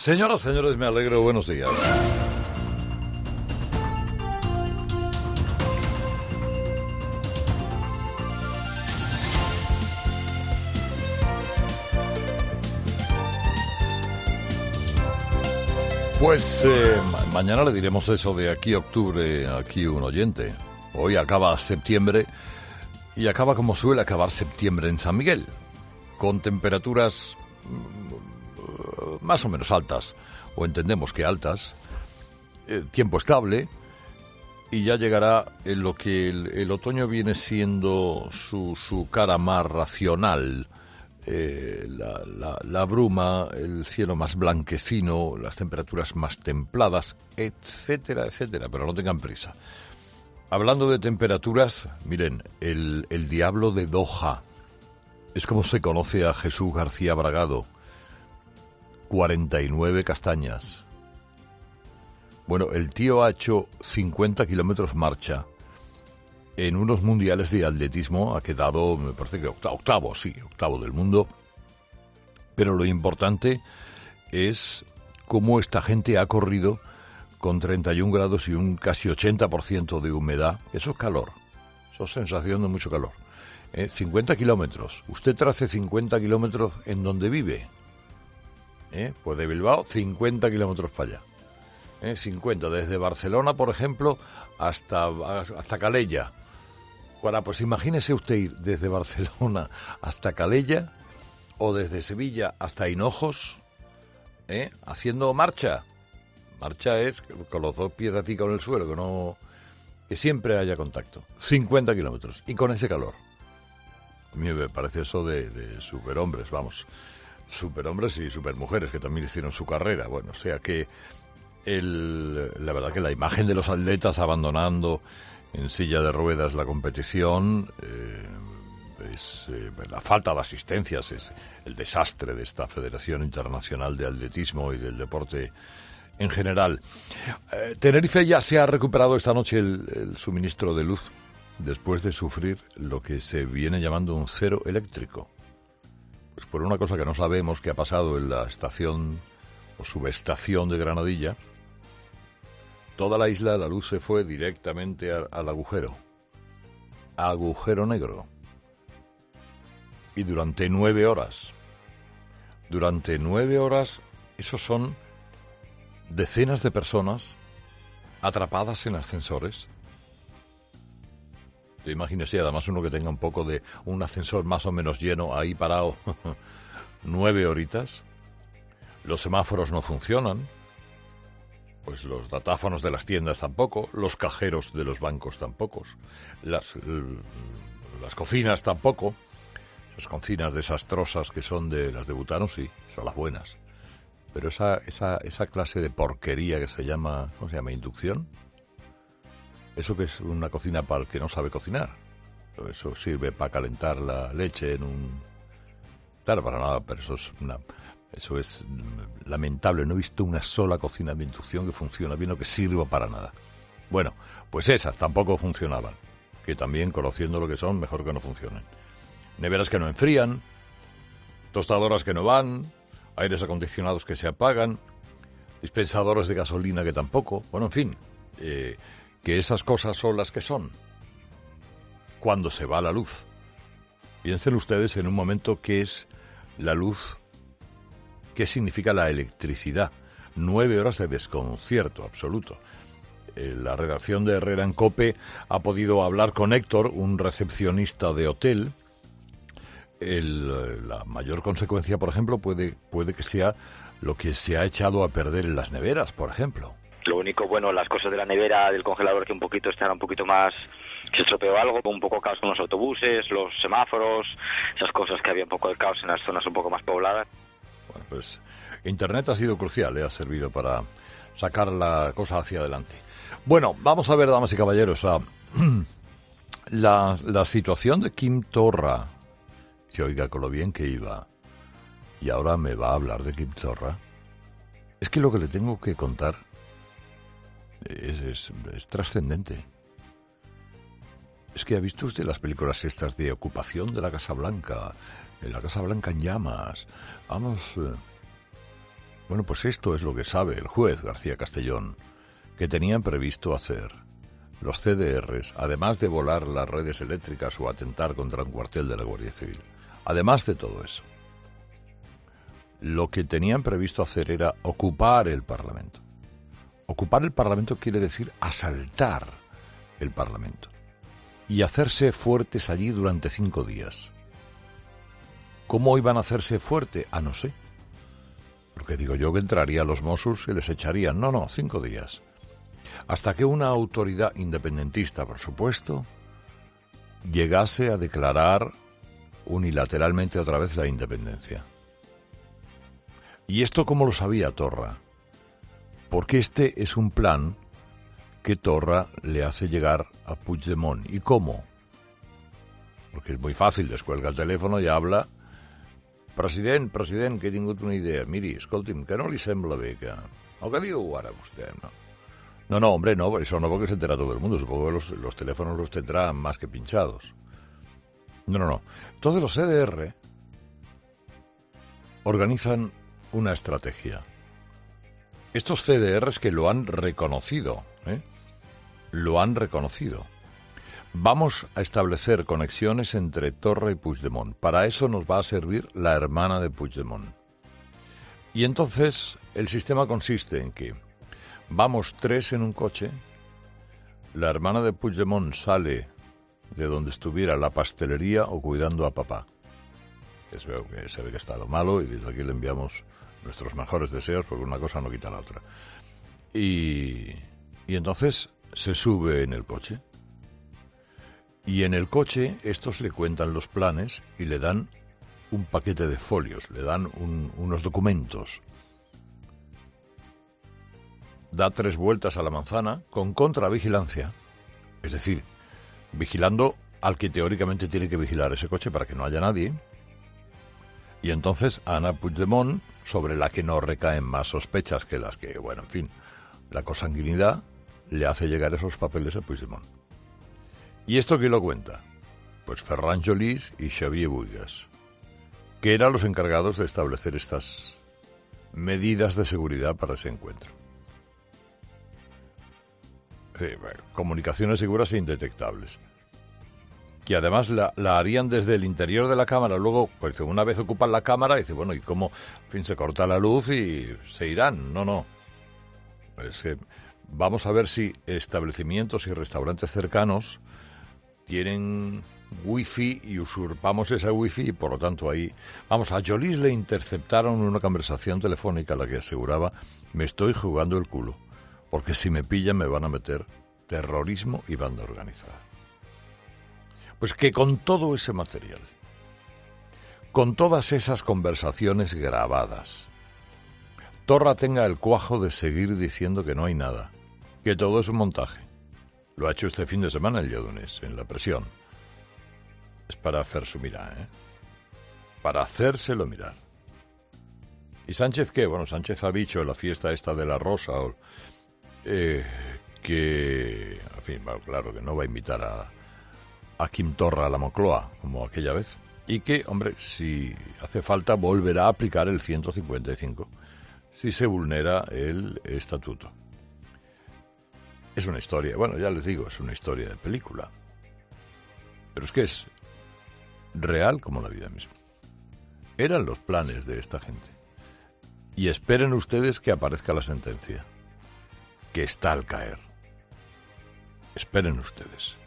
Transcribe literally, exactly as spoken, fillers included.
Señoras, señores, me alegro. Buenos días. Pues eh, ma- mañana le diremos eso de aquí a octubre, aquí un oyente. Hoy acaba septiembre y acaba como suele acabar septiembre en San Miguel, con temperaturas mm, más o menos altas, o entendemos que altas, eh, tiempo estable, y ya llegará en lo que el, el otoño viene siendo su, su cara más racional. Eh, la, la, la bruma, el cielo más blanquecino, las temperaturas más templadas, etcétera, etcétera, pero no tengan prisa. Hablando de temperaturas, miren, el, el diablo de Doha, es como se conoce a Jesús García Bragado, cuarenta y nueve castañas. Bueno, el tío ha hecho cincuenta kilómetros marcha. En unos mundiales de atletismo ha quedado, me parece que octavo, octavo, sí, octavo del mundo. Pero lo importante es cómo esta gente ha corrido con treinta y un grados y un casi ochenta por ciento de humedad. Eso es calor, eso es sensación de mucho calor. ¿Eh? cincuenta kilómetros. Usted trace cincuenta kilómetros en donde vive. ¿Eh? Pues de Bilbao, cincuenta kilómetros para allá. ¿Eh? cincuenta, desde Barcelona, por ejemplo, hasta, hasta Calella. Bueno, pues imagínese usted ir desde Barcelona hasta Calella o desde Sevilla hasta Hinojos, ¿eh? haciendo marcha. Marcha es con los dos pies así con el suelo, que no, que siempre haya contacto. cincuenta kilómetros y con ese calor. A mí me parece eso de, de superhombres, vamos. Superhombres y supermujeres que también hicieron su carrera. Bueno, o sea que el, la verdad que la imagen de los atletas abandonando en silla de ruedas la competición, eh, es, eh, la falta de asistencias, es el desastre de esta Federación Internacional de Atletismo y del deporte en general. Eh, Tenerife ya se ha recuperado esta noche el, el suministro de luz después de sufrir lo que se viene llamando un cero eléctrico. Pues por una cosa que no sabemos qué ha pasado en la estación o subestación de Granadilla, toda la isla, la luz se fue directamente a, al agujero. Agujero negro. Y durante nueve horas. Durante nueve horas, esos son decenas de personas atrapadas en ascensores. Imagínese, además uno que tenga un poco de un ascensor más o menos lleno, ahí parado, nueve horitas. Los semáforos no funcionan. Pues los datáfonos de las tiendas tampoco, los cajeros de los bancos tampoco, las, las cocinas tampoco, las cocinas desastrosas que son de las de butano, sí, son las buenas. Pero esa, esa, esa clase de porquería que se llama, ¿cómo se llama? Inducción. Eso que es una cocina para el que no sabe cocinar. Eso sirve para calentar la leche en un... Claro, para nada, pero eso es una... Eso es lamentable, no he visto una sola cocina de inducción que funcione bien o que sirva para nada. Bueno, pues esas tampoco funcionaban, que también, conociendo lo que son, mejor que no funcionen. Neveras que no enfrían, tostadoras que no van, aires acondicionados que se apagan, dispensadores de gasolina que tampoco, bueno, en fin, eh, que esas cosas son las que son. Cuando se va la luz. Piensen ustedes en un momento qué es la luz. ¿Qué significa la electricidad? Nueve horas de desconcierto absoluto. Eh, la redacción de Herrera en COPE ha podido hablar con Héctor, un recepcionista de hotel. El, la mayor consecuencia, por ejemplo, puede, puede que sea lo que se ha echado a perder en las neveras, por ejemplo. Lo único, bueno, las cosas de la nevera, del congelador, que un poquito están un poquito más... Se estropeó algo, un poco caos con los autobuses, los semáforos, esas cosas que había un poco de caos en las zonas un poco más pobladas. Bueno, pues Internet ha sido crucial, ¿eh? Ha servido para sacar la cosa hacia adelante. Bueno, vamos a ver, damas y caballeros, a la, la situación de Quim Torra. Que oiga con lo bien que iba. Y ahora me va a hablar de Quim Torra. Es que lo que le tengo que contar es, es, es trascendente. Es que ha visto usted las películas estas de ocupación de la Casa Blanca, de la Casa Blanca en llamas. Vamos, eh, Bueno, pues esto es lo que sabe el juez García Castellón, que tenían previsto hacer los C D Rs, además de volar las redes eléctricas o atentar contra un cuartel de la Guardia Civil. Además de todo eso, lo que tenían previsto hacer era ocupar el Parlamento. Ocupar el Parlamento quiere decir asaltar el Parlamento y hacerse fuertes allí durante cinco días. ¿Cómo iban a hacerse fuerte? Ah, no sé. Porque digo yo que entraría los Mossos y les echarían. No, no, cinco días. Hasta que una autoridad independentista, por supuesto, llegase a declarar unilateralmente otra vez la independencia. ¿Y esto cómo lo sabía Torra? Porque este es un plan que Torra le hace llegar a Puigdemont. ¿Y cómo? Porque es muy fàcil, descuelga el teléfono i habla. President, president, que he tingut una idea. Miri, escolti'm, que no li sembla bé que... O que diu ara vostè, no? No, no, hombre, no, eso no, porque se entera todo el mundo. Supongo que los, los teléfonos los tendrán más que pinchados. No, no, no. Entonces los C D R organizan una estrategia. Estos C D Rs que lo han reconocido, ¿eh? Lo han reconocido. Vamos a establecer conexiones entre Torra y Puigdemont. Para eso nos va a servir la hermana de Puigdemont. Y entonces el sistema consiste en que vamos tres en un coche, la hermana de Puigdemont sale de donde estuviera la pastelería o cuidando a papá. Es veo que se ve que ha estado malo y desde aquí le enviamos nuestros mejores deseos porque una cosa no quita la otra. Y, y entonces se sube en el coche. Y en el coche estos le cuentan los planes y le dan un paquete de folios, le dan un, unos documentos. Da tres vueltas a la manzana con contravigilancia, es decir, vigilando al que teóricamente tiene que vigilar ese coche para que no haya nadie. Y entonces Ana Puigdemont, sobre la que no recaen más sospechas que las que, bueno, en fin, la consanguinidad, le hace llegar esos papeles a Puigdemont. ¿Y esto quién lo cuenta? Pues Ferran Jolis y Xavier Buigas, que eran los encargados de establecer estas medidas de seguridad para ese encuentro. Eh, bueno, comunicaciones seguras e indetectables, que además la, la harían desde el interior de la cámara. Luego, pues una vez ocupan la cámara, dice, bueno, ¿y cómo? En fin, se corta la luz y se irán. No, no. Pues eh, vamos a ver si establecimientos y restaurantes cercanos tienen wifi y usurpamos esa wifi y por lo tanto ahí... Vamos, a Jolis le interceptaron una conversación telefónica en la que aseguraba, me estoy jugando el culo, porque si me pillan me van a meter terrorismo y banda organizada. Pues que con todo ese material, con todas esas conversaciones grabadas, Torra tenga el cuajo de seguir diciendo que no hay nada, que todo es un montaje. Lo ha hecho este fin de semana el Lledoners, en La Presión. Es para hacerse mirar, ¿eh? Para hacérselo mirar. ¿Y Sánchez qué? Bueno, Sánchez ha dicho en la fiesta esta de la Rosa eh, que, en fin, bueno, claro, que no va a invitar a, a Quim Torra a la Moncloa, como aquella vez. Y que, hombre, si hace falta, volverá a aplicar el ciento cincuenta y cinco si se vulnera el estatuto. Es una historia, bueno, ya les digo, es una historia de película. Pero es que es real como la vida misma. Eran los planes de esta gente. Y esperen ustedes que aparezca la sentencia, que está al caer. Esperen ustedes.